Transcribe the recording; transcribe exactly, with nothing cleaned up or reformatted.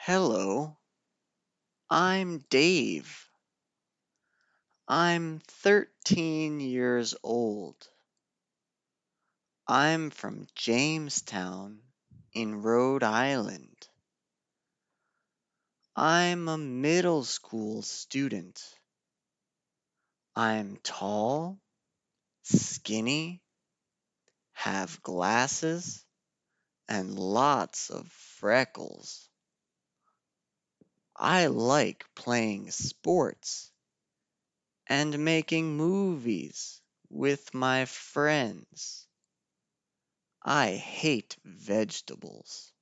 Hello, I'm Dave. I'm thirteen years old. I'm from Jamestown in Rhode Island. I'm a middle school student. I'm tall, skinny, have glasses, and lots of freckles. I like playing sports and making movies with my friends. I hate vegetables.